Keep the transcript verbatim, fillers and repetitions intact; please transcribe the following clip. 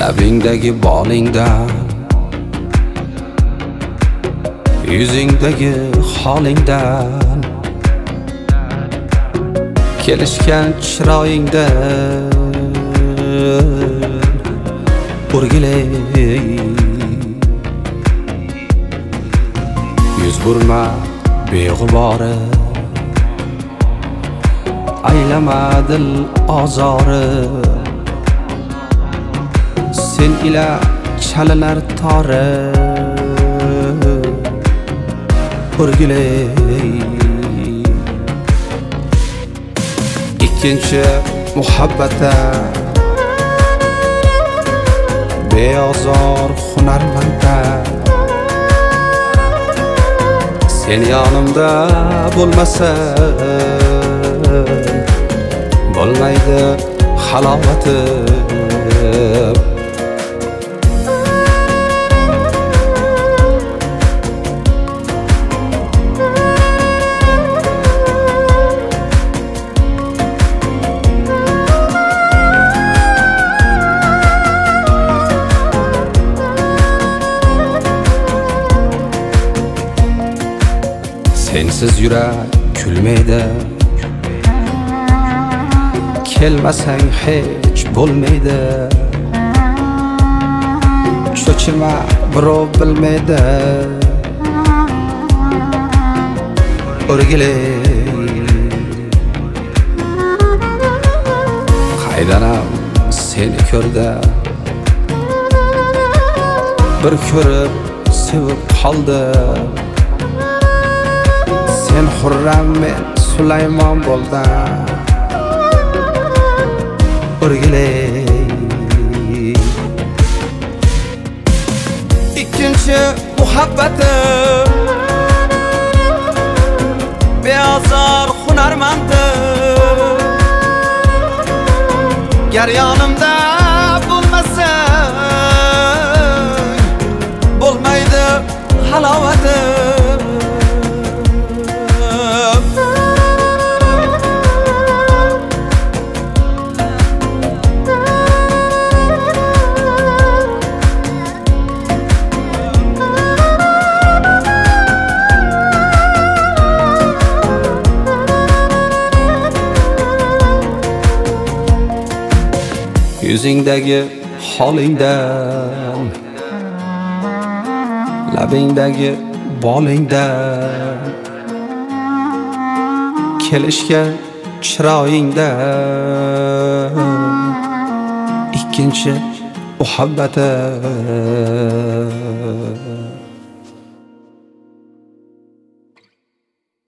labingdagi bolingdan, yuzingdagi holingdan, kelishgan chiroyingdan o'rgilay. Yuz burma beg'ubori, aylama dil ozori, sen ila chalalar tori o'rgilay. Ikkinchi muhabbata beozor hunarmanda, sen yonimda bo'lmasa bo'lmaydi halovatim. Sensiz yurak kulmaydi, kelmasang hech bo'lmaydi. Cho'chima birov bilmaydi, o'rgilay. Qaydanam seni ko'rdi, bir ko'rib sevib qoldi. Sen Xurram, men Sulaymon bo'ldim, o'rgilay. Ikkinchi muhabbatim beozor hunarmandim, gar yonimda bo'lmasang bo'lmaydi halovatim. Yuzingdagi holingdan, labingdagi bolingdan, kelishgan chiroyingdan, ikkinchi muhabbatim.